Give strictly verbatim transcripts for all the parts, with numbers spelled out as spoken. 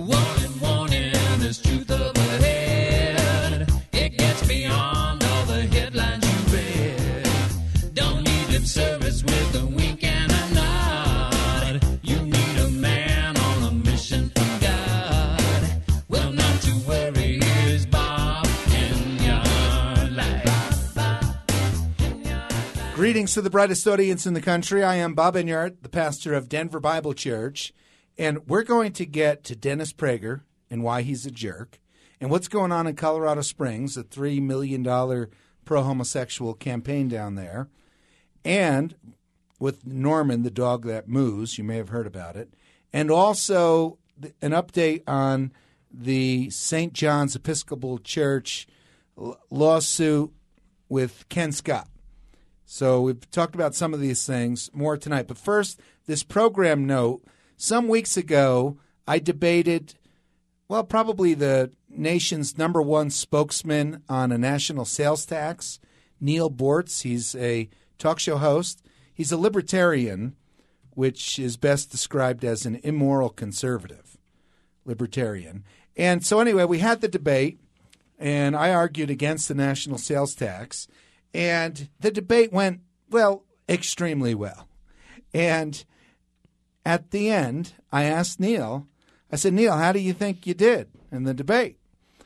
Warning, warning, there's truth up ahead. It gets beyond all the headlines you read. Don't need lip service with a wink and a nod. You need a man on a mission from God. Well, not to worry, here's Bob Enyart. Greetings to the brightest audience in the country. I am Bob Enyart, the pastor of Denver Bible Church, and we're going to get to Dennis Prager and why he's a jerk, and what's going on in Colorado Springs, a three million dollars pro-homosexual campaign down there, and with Norman, the dog that moos. You may have heard about it, and also an update on the Saint John's Episcopal Church lawsuit with Ken Scott. So we've talked about some of these things more tonight. But first, this program note. Some weeks ago, I debated, well, probably the nation's number one spokesman on a national sales tax, Neal Boortz. He's a talk show host. He's a libertarian, which is best described as an immoral conservative libertarian. And so anyway, we had the debate, and I argued against the national sales tax. And the debate went, well, extremely well. And at the end, I asked Neal, I said, Neal, how do you think you did in the debate?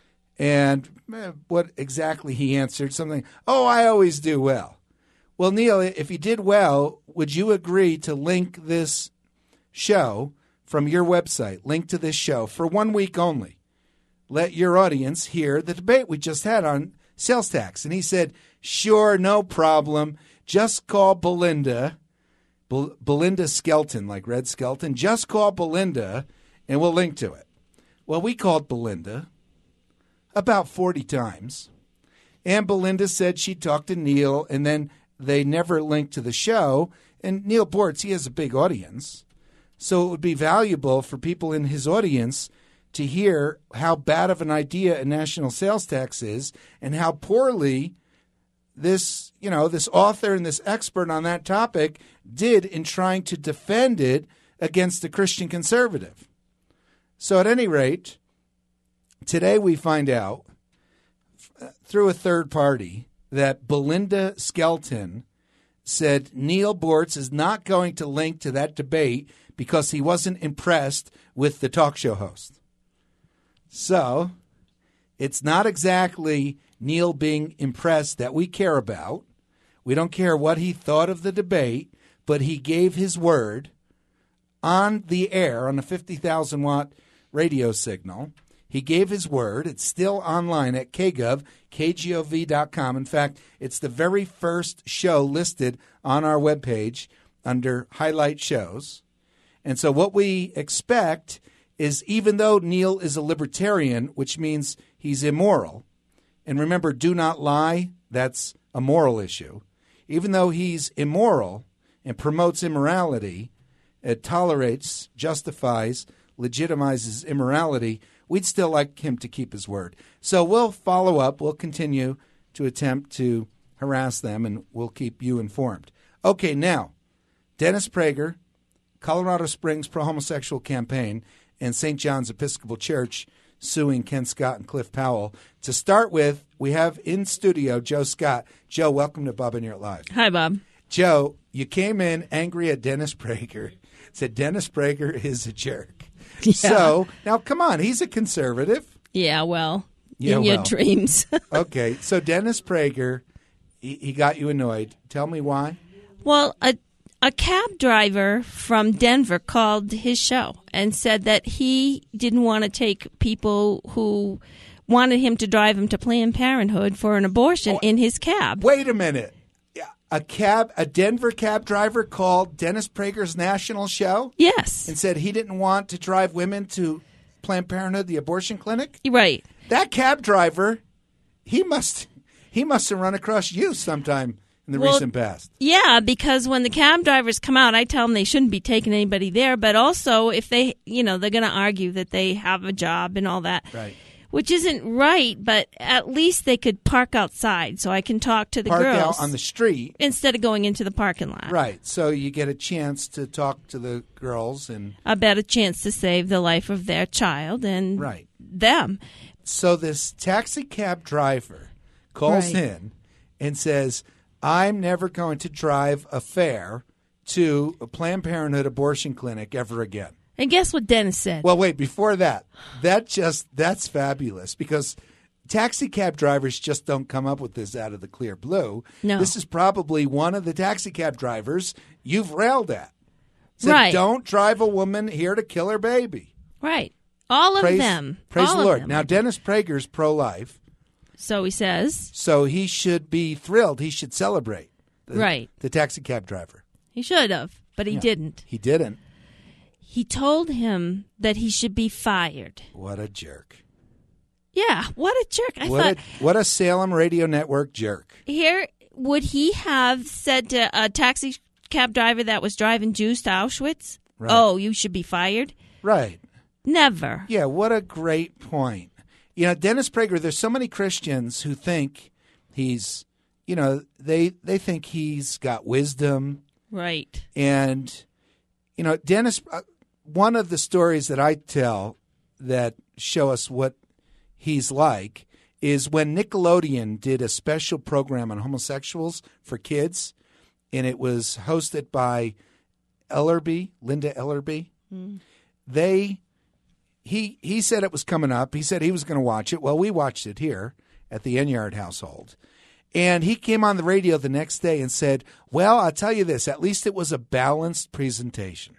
And eh, what exactly he answered, something, oh, I always do well. Well, Neal, if you did well, would you agree to link this show from your website, link to this show for one week only? Let your audience hear the debate we just had on sales tax. And he said, sure, no problem. Just call Belinda, Be- Belinda Skelton, like Red Skelton. Just call Belinda, and we'll link to it. Well, we called Belinda about forty times, and Belinda said she talked to Neal, and then they never linked to the show. And Neal Boortz, he has a big audience, so it would be valuable for people in his audience to hear how bad of an idea a national sales tax is and how poorly this, you know, this author and this expert on that topic did in trying to defend it against the Christian conservative. So at any rate, today we find out through a third party that Belinda Skelton said Neal Boortz is not going to link to that debate because he wasn't impressed with the talk show host. So it's not exactly Neal being impressed that we care about. We don't care what he thought of the debate, but he gave his word on the air on a fifty thousand watt radio signal. He gave his word. It's still online at K G O V, K G O V dot com. In fact, it's the very first show listed on our webpage under highlight shows. And so what we expect is, even though Neal is a libertarian, which means he's immoral, and remember, do not lie, that's a moral issue. Even though he's immoral and promotes immorality, it tolerates, justifies, legitimizes immorality, we'd still like him to keep his word. So we'll follow up. We'll continue to attempt to harass them, and we'll keep you informed. Okay, now, Dennis Prager, Colorado Springs pro-homosexual campaign, and Saint John's Episcopal Church suing Ken Scott and Cliff Powell. To start with, we have in studio Joe Scott. Joe, welcome to Bob Enyart Live. Hi, Bob. Joe, you came in angry at Dennis Prager, said Dennis Prager is a jerk. Yeah. So, now come on, he's a conservative. Yeah, well, Yeah, in your well. dreams. Okay, so Dennis Prager, he, he got you annoyed. Tell me why. Well, a A cab driver from Denver called his show and said that he didn't want to take people who wanted him to drive him to Planned Parenthood for an abortion Oh, in his cab. Wait a minute. A cab, a Denver cab driver called Dennis Prager's national show Yes. and said he didn't want to drive women to Planned Parenthood, the abortion clinic? Right. That cab driver, he must he must have run across you sometime in the Well, recent past. Yeah, because when the cab drivers come out, I tell them they shouldn't be taking anybody there. But also, if they, you know, they're going to argue that they have a job and all that. Right. Which isn't right, but at least they could park outside so I can talk to the Park girls out on the street. instead of going into the parking lot. Right. So you get a chance to talk to the girls and A better chance to save the life of their child and right. them. So this taxi cab driver calls Right. in and says, I'm never going to drive a fare to a Planned Parenthood abortion clinic ever again. And guess what Dennis said? Well, wait, before that, that just, that's fabulous because taxi cab drivers just don't come up with this out of the clear blue. No. This is probably one of the taxi cab drivers you've railed at. Said, Right. don't drive a woman here to kill her baby. Right. All of Praise, them. praise All the of Lord. them. Now, Dennis Prager's pro-life, So he says. so he should be thrilled. He should celebrate. The, Right. The taxi cab driver. He should have, but he Yeah. didn't. He didn't. He told him that he should be fired. What a jerk. Yeah, what a jerk. I What thought, a, what a Salem Radio Network jerk. here, would he have said to a taxi cab driver that was driving Jews to Auschwitz, Right. oh, you should be fired? Right. Never. Yeah, what a great point. You know, Dennis Prager, there's so many Christians who think he's, you know, they they think he's got wisdom. Right. And, you know, Dennis, uh, one of the stories that I tell that show us what he's like is when Nickelodeon did a special program on homosexuals for kids, and it was hosted by Ellerby, Linda Ellerby. Mm. They, he, he said it was coming up. He said he was going to watch it. Well, we watched it here at the Enyard household. And he came on the radio the next day and said, well, I'll tell you this, at least it was a balanced presentation.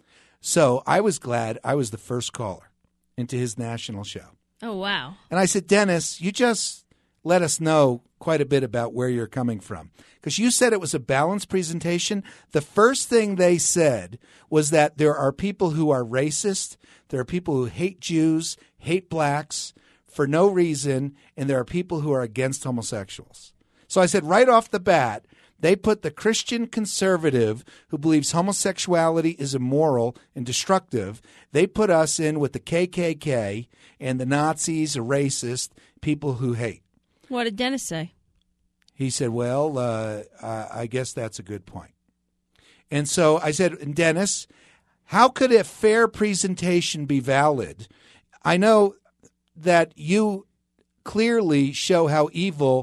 So I was glad I was the first caller into his national show. Oh, wow. And I said, Dennis, you just let us know quite a bit about where you're coming from. Because you said it was a balanced presentation. The first thing they said was that there are people who are racist, there are people who hate Jews, hate blacks for no reason, and there are people who are against homosexuals. So I said right off the bat, they put the Christian conservative who believes homosexuality is immoral and destructive, they put us in with the K K K and the Nazis are racist, people who hate. What did Dennis say? He said, well, uh, I guess that's a good point. And so I said, Dennis, how could a fair presentation be valid? I know that you clearly show how evil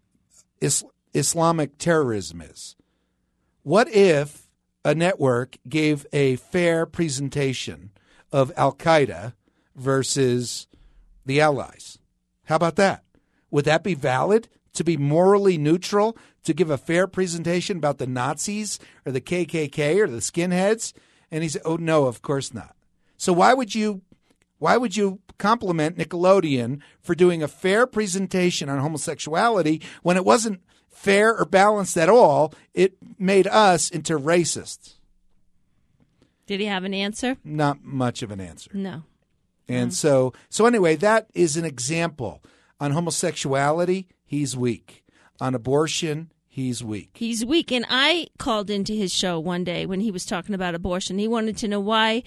is Islamic terrorism is. What if a network gave a fair presentation of Al-Qaeda versus the Allies? How about that? Would that be valid to be morally neutral, to give a fair presentation about the Nazis or the K K K or the skinheads? And he said, oh, no, of course not. So why would you why would you compliment Nickelodeon for doing a fair presentation on homosexuality when it wasn't fair or balanced at all? It made us into racists. Did he have an answer? Not much of an answer. No. And so, so anyway, that is an example. On homosexuality, he's weak. On abortion, he's weak. He's weak. And I called into his show one day when he was talking about abortion. He wanted to know why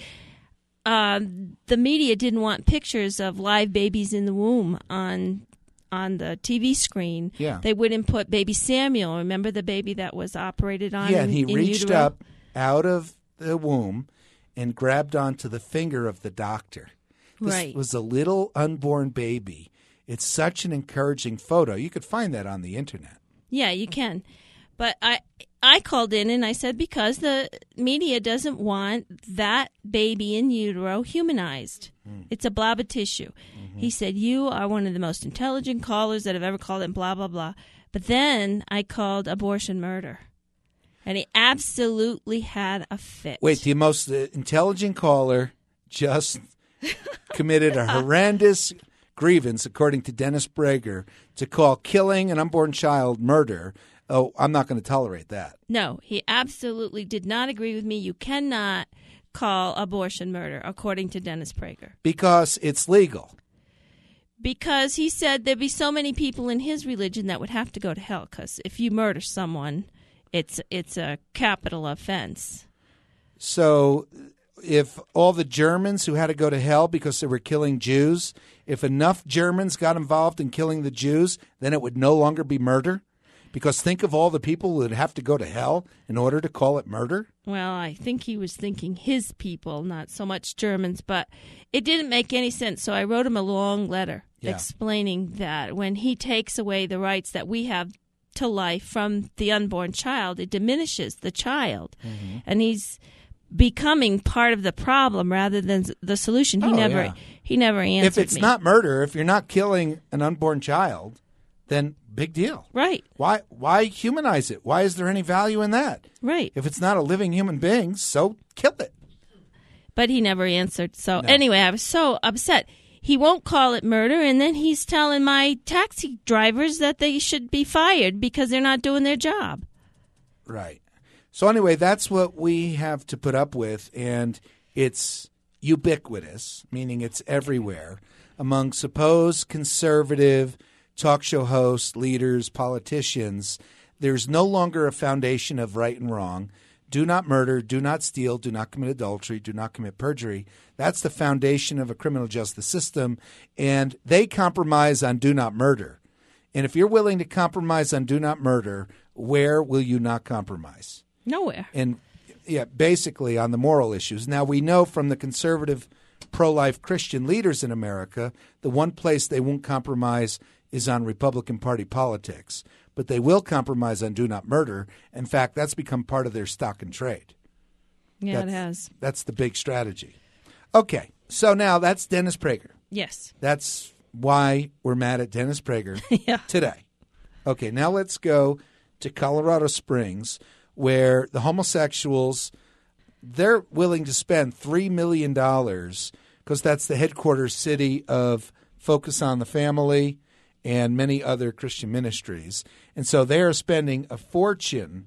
um, the media didn't want pictures of live babies in the womb on on the T V screen. Yeah. They wouldn't put baby Samuel. Remember the baby that was operated on? Yeah, in, and he in reached utero? up out of the womb and grabbed onto the finger of the doctor. This Right. was a little unborn baby. It's such an encouraging photo. You could find that on the internet. Yeah, you can. But I I called in and I said because the media doesn't want that baby in utero humanized. Mm. It's a blob of tissue. Mm-hmm. He said, you are one of the most intelligent callers that have ever called, and blah, blah, blah. But then I called abortion murder. And he absolutely had a fit. Wait, the most uh, intelligent caller just committed a horrendous grievance, according to Dennis Prager, to call killing an unborn child murder. Oh, I'm not going to tolerate that. No, he absolutely did not agree with me. You cannot call abortion murder, according to Dennis Prager. Because it's legal. Because he said there'd be so many people in his religion that would have to go to hell. Because if you murder someone, it's it's a capital offense. So if all the Germans who had to go to hell because they were killing Jews, if enough Germans got involved in killing the Jews, then it would no longer be murder? Because think of all the people who would have to go to hell in order to call it murder. Well, I think he was thinking his people, not so much Germans, but it didn't make any sense. So I wrote him a long letter Yeah. explaining that when he takes away the rights that we have to life from the unborn child, it diminishes the child. Mm-hmm. And he's becoming part of the problem rather than the solution. He Oh, never yeah. he never answered If it's me. not murder, if you're not killing an unborn child, then big deal. Right, Why why humanize it? Why is there any value in that? right. If it's not a living human being, so kill it. But he never answered. So No. anyway, I was so upset. He won't call it murder, and then he's telling my taxi drivers that they should be fired because they're not doing their job. Right. So anyway, that's what we have to put up with, and it's ubiquitous, meaning it's everywhere, among supposed conservative talk show hosts, leaders, politicians. There's no longer a foundation of right and wrong. Do not murder, do not steal, do not commit adultery, do not commit perjury. That's the foundation of a criminal justice system, and they compromise on do not murder. And if you're willing to compromise on do not murder, where will you not compromise? Nowhere. And yeah, basically on the moral issues. Now, we know from the conservative pro-life Christian leaders in America, the one place they won't compromise is on Republican Party politics. But they will compromise on do not murder. In fact, that's become part of their stock and trade. Yeah, that's, it has. That's the big strategy. Okay, so now that's Dennis Prager. Yes. That's why we're mad at Dennis Prager Yeah. today. Okay, now let's go to Colorado Springs, where the homosexuals, they're willing to spend three million dollars because that's the headquarters city of Focus on the Family and many other Christian ministries. And so they are spending a fortune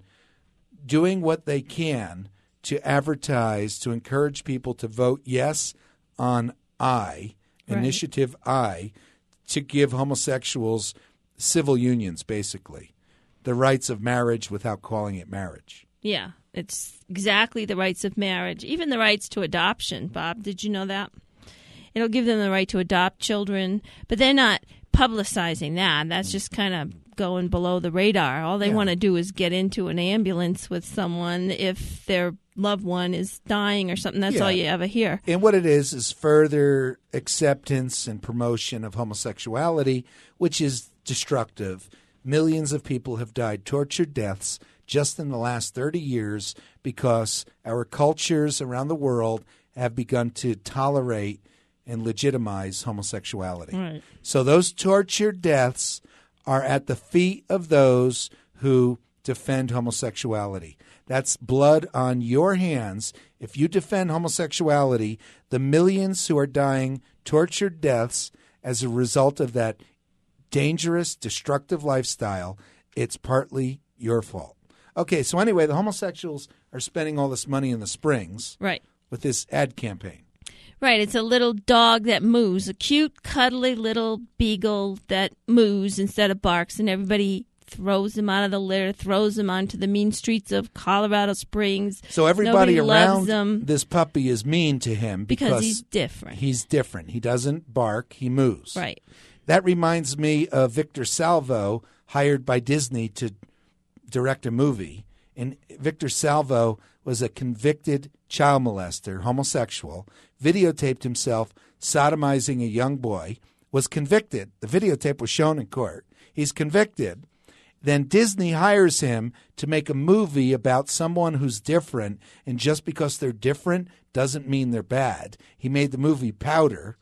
doing what they can to advertise, to encourage people to vote yes on I, Right. Initiative I, to give homosexuals civil unions, basically, the rights of marriage without calling it marriage. Yeah. It's exactly the rights of marriage, even the rights to adoption. Bob, did you know that? It'll give them the right to adopt children, but they're not publicizing that. That's just kind of going below the radar. All they Yeah. want to do is get into an ambulance with someone if their loved one is dying or something. That's Yeah. all you ever hear. And what it is is further acceptance and promotion of homosexuality, which is destructive. Millions of people have died tortured deaths just in the last thirty years because our cultures around the world have begun to tolerate and legitimize homosexuality. Right. So those tortured deaths are at the feet of those who defend homosexuality. That's blood on your hands. If you defend homosexuality, the millions who are dying tortured deaths as a result of that dangerous, destructive lifestyle, it's partly your fault. Okay, so anyway, the homosexuals are spending all this money in the Springs Right. with this ad campaign. Right. It's a little dog that moos, a cute, cuddly little beagle that moos instead of barks, and everybody throws him out of the litter, throws him onto the mean streets of Colorado Springs. So everybody Nobody loves around him this puppy is mean to him because, because he's different. he's different. He doesn't bark, he moves. Right. That reminds me of Victor Salvo, hired by Disney to direct a movie. And Victor Salvo was a convicted child molester, homosexual, videotaped himself sodomizing a young boy, was convicted. The videotape was shown in court. He's convicted. Then Disney hires him to make a movie about someone who's different, and just because they're different doesn't mean they're bad. He made the movie Powder.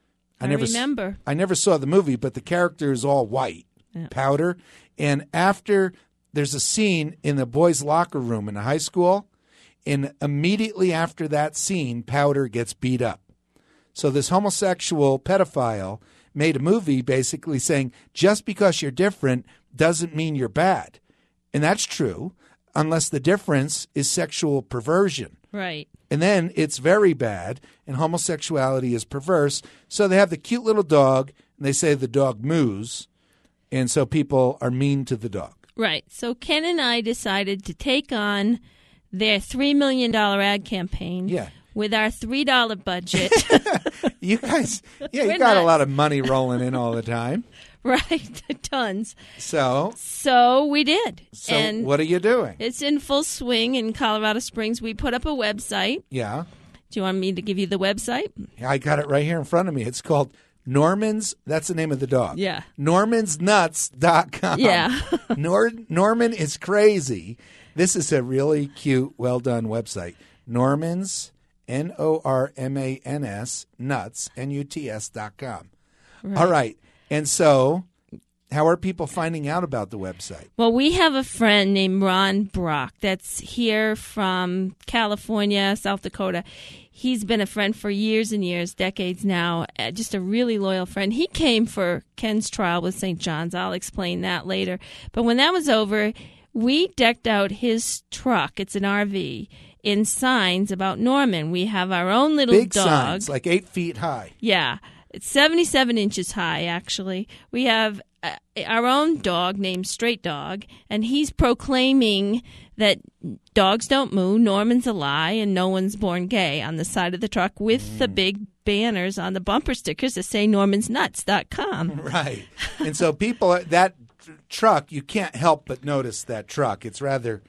I never s- remember. I never saw the movie, but the character is all white, Yeah. Powder. And after there's a scene in the boys' locker room in the high school, and immediately after that scene, Powder gets beat up. So this homosexual pedophile made a movie basically saying just because you're different doesn't mean you're bad. And that's true unless the difference is sexual perversion. Right. And then it's very bad, and homosexuality is perverse. So they have the cute little dog, and they say the dog moos, and so people are mean to the dog. Right. So Ken and I decided to take on their three million dollars ad campaign Yeah. with our three dollar budget. You guys, yeah, you We're got a not- lot of money rolling in all the time. Right, tons. So, So we did. so and what are you doing? it's in full swing in Colorado Springs. We put up a website. Yeah, Do you want me to give you the website? I got it right here in front of me. It's called Norman's. That's the name of the dog. Yeah. Norman's Nuts dot com. Yeah. Nor, Norman is crazy. This is a really cute, well done website. Norman's, N O R M A N S, nuts, N U T S dot com. Right. All right. And so, how are people finding out about the website? Well, we have a friend named Ron Brock that's here from California, South Dakota. He's been a friend for years and years, decades now, uh, just a really loyal friend. He came for Ken's trial with Saint John's. I'll explain that later. But when that was over, we decked out his truck. It's an R V. In signs about Norman. We have our own little Big dog. signs, like eight feet high. Yeah. It's seventy-seven inches high, actually. We have uh, our own dog named Straight Dog, and he's proclaiming that dogs don't moo, Norman's a lie, and no one's born gay on the side of the truck with Mm. the big banners on the bumper stickers that say normans nuts dot com. Right. And so people, that tr- truck, you can't help but notice that truck. It's rather,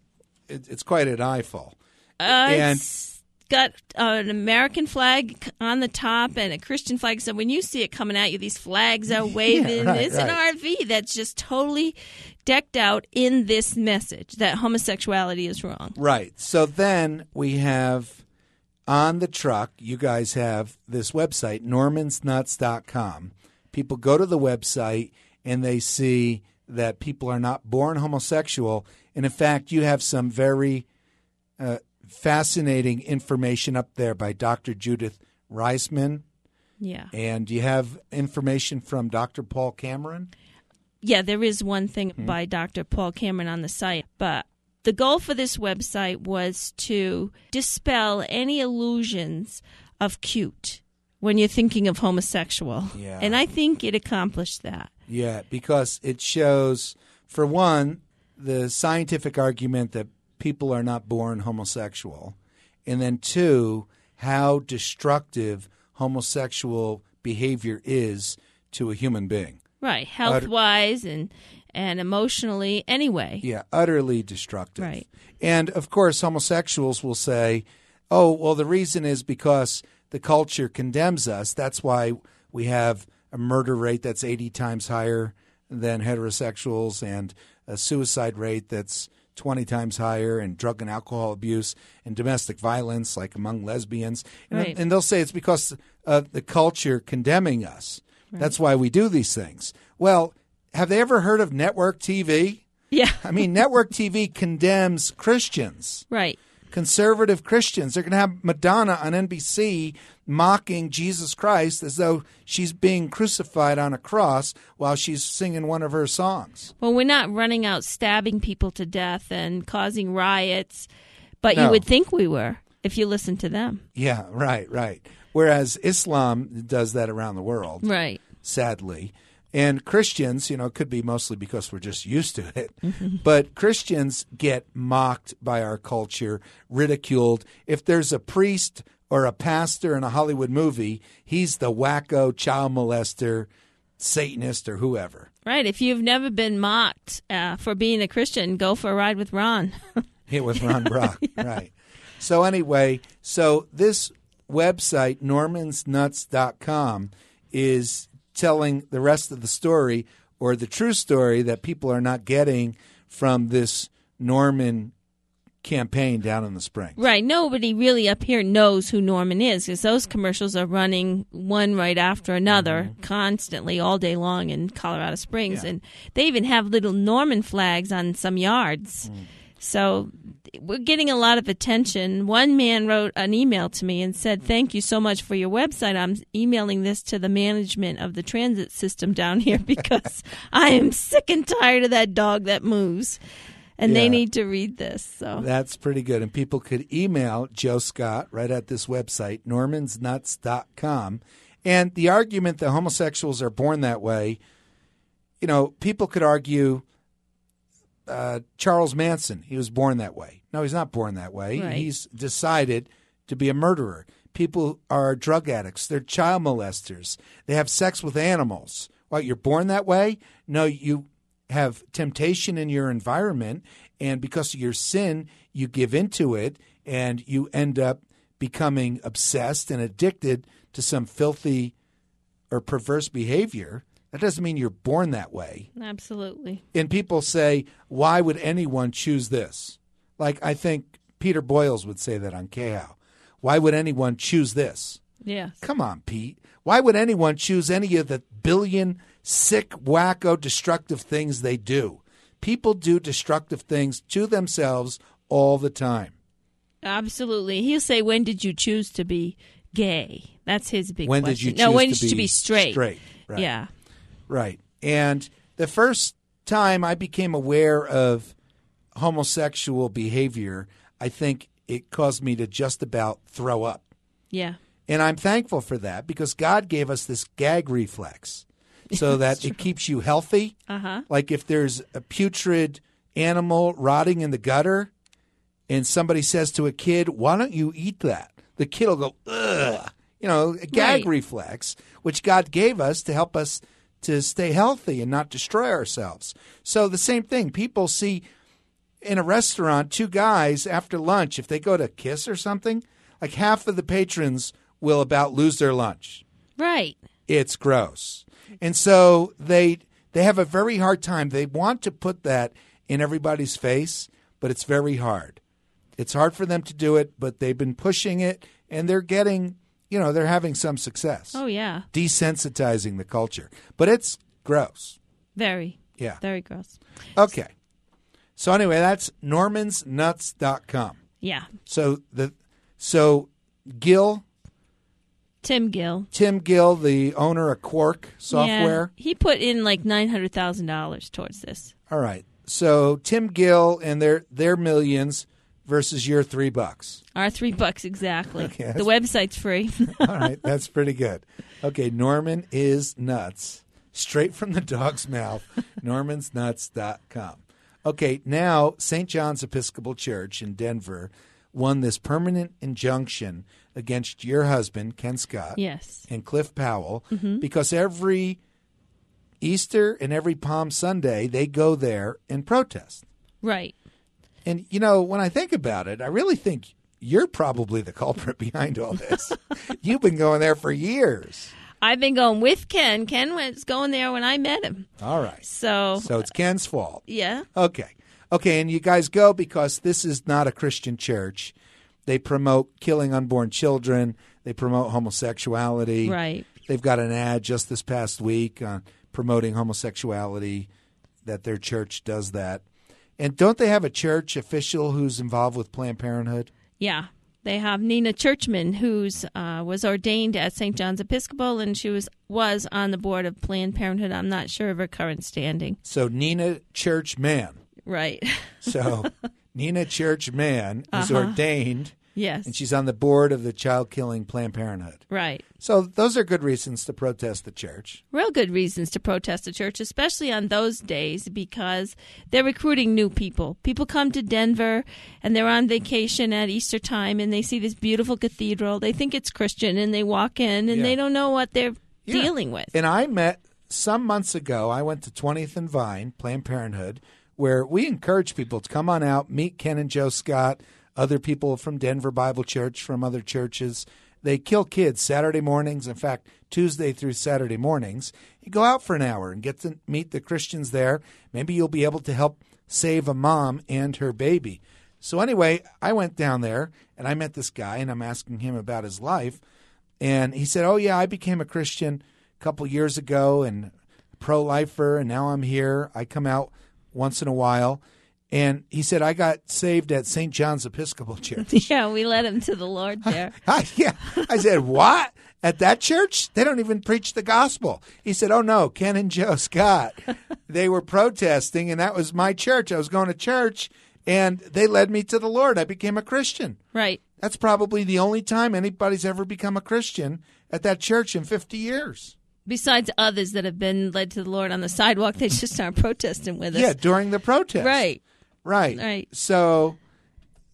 it, it's quite an eyeful. Uh, And- it's got uh, an American flag on the top and a Christian flag. So when you see it coming at you, these flags are waving. right, it's an right. R V that's just totally decked out in this message that homosexuality is wrong. Right. So then we have on the truck, you guys have this website, normans nuts dot com. People go to the website and they see that people are not born homosexual. And in fact, you have some very uh, fascinating information up there by Doctor Judith Reisman. Yeah. And you have information from Doctor Paul Cameron. Yeah, there is one thing Mm-hmm. by Doctor Paul Cameron on the site, but the goal for this website was to dispel any illusions of cute when you're thinking of homosexual. Yeah. And I think it accomplished that. Yeah, because it shows, for one, the scientific argument that people are not born homosexual, and then two, how destructive homosexual behavior is to a human being. Right, health-wise and and emotionally anyway. Yeah, utterly destructive. Right. And, of course, homosexuals will say, oh, well, the reason is because the culture condemns us. That's why we have a murder rate that's eighty times higher than heterosexuals and a suicide rate that's twenty times higher, and drug and alcohol abuse and domestic violence, like among lesbians. And, Right. and they'll say it's because of the culture condemning us. Right. That's why we do these things. Well, have they ever heard of network T V? Yeah, I mean, network T V condemns Christians, right. conservative Christians. They're going to have Madonna on N B C mocking Jesus Christ as though she's being crucified on a cross while she's singing one of her songs. Well, we're not running out stabbing people to death and causing riots, but you No. would think we were if you listen to them. Yeah, right, right. Whereas Islam does that around the world, Right. sadly. And Christians, you know, it could be mostly because we're just used to it, but Christians get mocked by our culture, ridiculed. If there's a priest or a pastor in a Hollywood movie, he's the wacko child molester, Satanist, or whoever. Right. If you've never been mocked uh, for being a Christian, go for a ride with Ron. It was Ron Brock, right. So anyway, so this website, normans nuts dot com, is telling the rest of the story, or the true story that people are not getting from this Norman campaign down in the Springs. Right. Nobody really up here knows who Norman is because those commercials are running one right after another constantly all day long in Colorado Springs. Yeah. And they even have little Norman flags on some yards. So we're getting a lot of attention. One man wrote an email to me and said, thank you so much for your website. I'm emailing this to the management of the transit system down here because I am sick and tired of that dog that moves. And Yeah. they need to read this. So That's pretty good. And people could email Joe Scott right at this website, normans nuts dot com. And the argument that homosexuals are born that way, you know, people could argue uh, Charles Manson, he was born that way. No, he's not born that way. Right. He's decided to be a murderer. People are drug addicts. They're child molesters. They have sex with animals. What, you're born that way? No, you have temptation in your environment, and because of your sin, you give into it, and you end up becoming obsessed and addicted to some filthy or perverse behavior. That doesn't mean you're born that way. Absolutely. And people say, why would anyone choose this? Like, I think Peter Boyles would say that on K H O W. Why would anyone choose this? Yes. Come on, Pete. Why would anyone choose any of the billion sick, wacko, destructive things they do? People do destructive things to themselves all the time. Absolutely. He'll say, when did you choose to be gay? That's his big when question. Did you choose no, when to did be you be straight? Straight, right. Yeah. Right. And the first time I became aware of homosexual behavior, I think it caused me to just about throw up. Yeah. And I'm thankful for that because God gave us this gag reflex so that it keeps you healthy. Uh-huh. Like if there's a putrid animal rotting in the gutter and somebody says to a kid, why don't you eat that? The kid will go, ugh. You know, a gag Right. reflex, which God gave us to help us to stay healthy and not destroy ourselves. So the same thing. People see in a restaurant two guys after lunch, if they go to kiss or something, like half of the patrons will about lose their lunch. Right. It's gross. And so they they have a very hard time. They want to put that in everybody's face, but it's very hard. It's hard for them to do it, but they've been pushing it, and they're getting, you know, they're having some success. Oh, yeah. Desensitizing the culture. But it's gross. Very. Yeah. Very gross. Okay. So anyway, that's normans nuts dot com. Yeah. So the so Gill, Tim Gill. Tim Gill, the owner of Quark Software. Yeah. He put in like nine hundred thousand dollars towards this. All right. So Tim Gill and their their millions versus your three bucks. Our three bucks exactly. Okay, the website's free. All right, that's pretty good. Okay, Norman is nuts. Straight from the dog's mouth, normans nuts dot com. Okay, now Saint John's Episcopal Church in Denver won this permanent injunction against your husband, Ken Scott, Yes. and Cliff Powell, because every Easter and every Palm Sunday they go there and protest. Right. And, you know, when I think about it, I really think you're probably the culprit behind all this. You've been going there for years. I've been going with Ken. Ken was going there when I met him. All right. So, So it's Ken's fault. yeah. Okay. Okay, and you guys go because this is not a Christian church. They promote killing unborn children. They promote homosexuality. Right. They've got an ad just this past week on promoting homosexuality, that their church does that. And don't they have a church official who's involved with Planned Parenthood? Yeah. They have Nina Churchman, who's uh, was ordained at Saint John's Episcopal, and she was was on the board of Planned Parenthood. I'm not sure of her current standing. So Nina Churchman. Right. So Nina Churchman is Uh-huh. ordained, Yes. and she's on the board of the child-killing Planned Parenthood. Right. So those are good reasons to protest the church. Real good reasons to protest the church, especially on those days, because they're recruiting new people. People come to Denver and they're on vacation at Easter time and they see this beautiful cathedral. They think it's Christian and they walk in and Yeah. they don't know what they're Yeah. dealing with. And I met some months ago, I went to twentieth and Vine, Planned Parenthood, where we encourage people to come on out, meet Ken and Joe Scott, other people from Denver Bible Church, from other churches. They kill kids Saturday mornings. In fact, Tuesday through Saturday mornings. You go out for an hour and get to meet the Christians there. Maybe you'll be able to help save a mom and her baby. So anyway, I went down there and I met this guy and I'm asking him about his life. And he said, oh, yeah, I became a Christian a couple years ago and pro-lifer, and now I'm here. I come out once in a while. And he said, I got saved at Saint John's Episcopal Church. Yeah, we led him to the Lord there. I, yeah. I said, what? At that church? They don't even preach the gospel. He said, oh, no, Ken and Joe Scott. They were protesting, and that was my church. I was going to church, and they led me to the Lord. I became a Christian. Right. That's probably the only time anybody's ever become a Christian at that church in fifty years. Besides others that have been led to the Lord on the sidewalk, they just aren't protesting with us. Yeah, during the protest. Right. Right. Right. So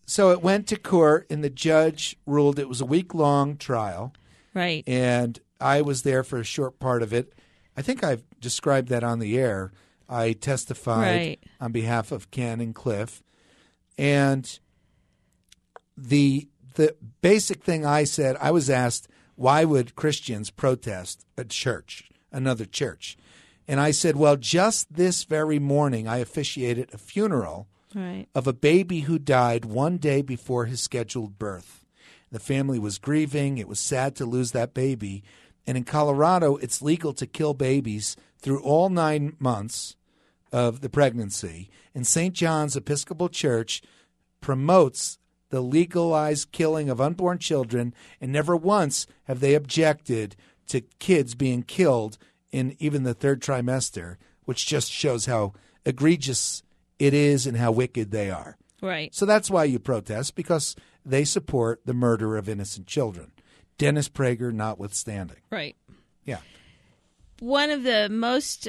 so it went to court, and the judge ruled it was a week-long trial. Right. And I was there for a short part of it. I think I've described that on the air. I testified Right. on behalf of Ken and Cliff. And the the basic thing I said, I was asked, why would Christians protest a church, another church? And I said, well, just this very morning I officiated a funeral Right. of a baby who died one day before his scheduled birth. The family was grieving. It was sad to lose that baby. And in Colorado, it's legal to kill babies through all nine months of the pregnancy. And Saint John's Episcopal Church promotes the legalized killing of unborn children, and never once have they objected to kids being killed in even the third trimester, which just shows how egregious it is and how wicked they are. Right. So that's why you protest, because they support the murder of innocent children. Dennis Prager notwithstanding. Right. Yeah. One of the most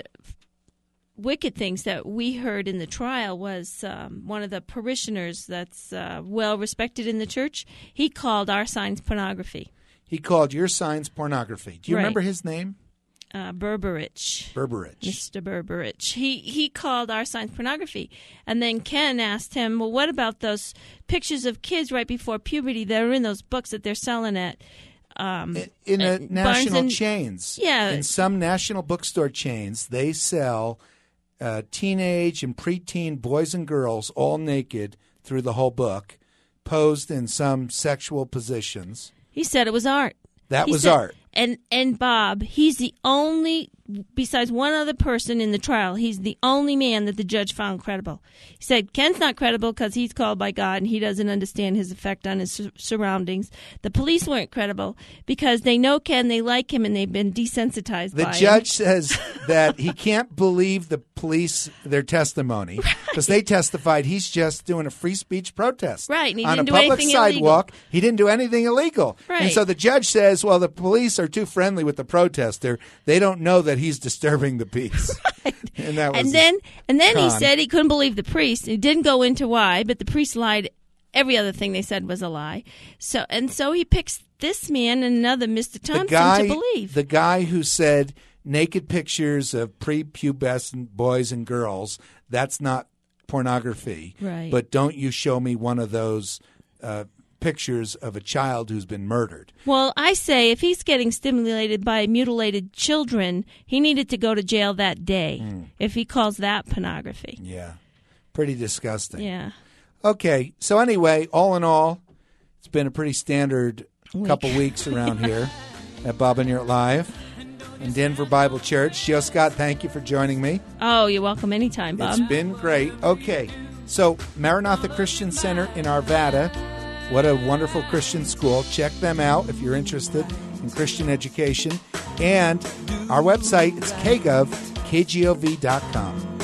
wicked things that we heard in the trial was um, one of the parishioners that's uh, well respected in the church. He called our signs pornography. He called your signs pornography. Do you Right. remember his name? Uh, Berberich. Berberich. Mister Berberich. He he called our signs pornography. And then Ken asked him, well, what about those pictures of kids right before puberty that are in those books that they're selling at um, In, in a at Barnes national and- chains. Yeah. In some national bookstore chains, they sell uh, teenage and preteen boys and girls all naked through the whole book, posed in some sexual positions. He said it was art. That He was said- art. And and Bob, he's the only, besides one other person in the trial, he's the only man that the judge found credible. He said Ken's not credible because he's called by God and he doesn't understand his effect on his sur- surroundings. The police weren't credible because they know Ken, they like him, and they've been desensitized The by judge him. says that he can't believe the police, their testimony, because they testified he's just doing a free speech protest. Right, and he on didn't a do public anything sidewalk. He didn't do anything illegal. And Right. so the judge says, well, the police are too friendly with the protester. They don't know that he's disturbing the peace. And that was And then and then he con. said he couldn't believe the priest. He didn't go into why, but the priest lied. Every other thing they said was a lie. So and so he picks this man and another Mister the Thompson guy, to believe. the guy who said naked pictures of prepubescent boys and girls, that's not pornography. Right. But don't you show me one of those uh, pictures of a child who's been murdered. Well, I say if he's getting stimulated by mutilated children, he needed to go to jail that day if he calls that pornography. Yeah. Pretty disgusting. Yeah. Okay. So anyway, all in all, it's been a pretty standard Week. couple weeks around here at Bob and Yurt Live in Denver Bible Church. Joe Scott, thank you for joining me. Oh, you're welcome anytime, Bob. It's been great. Okay. So Maranatha Christian Center in Arvada. What a wonderful Christian school. Check them out if you're interested in Christian education. And our website is k gov, k gov dot com.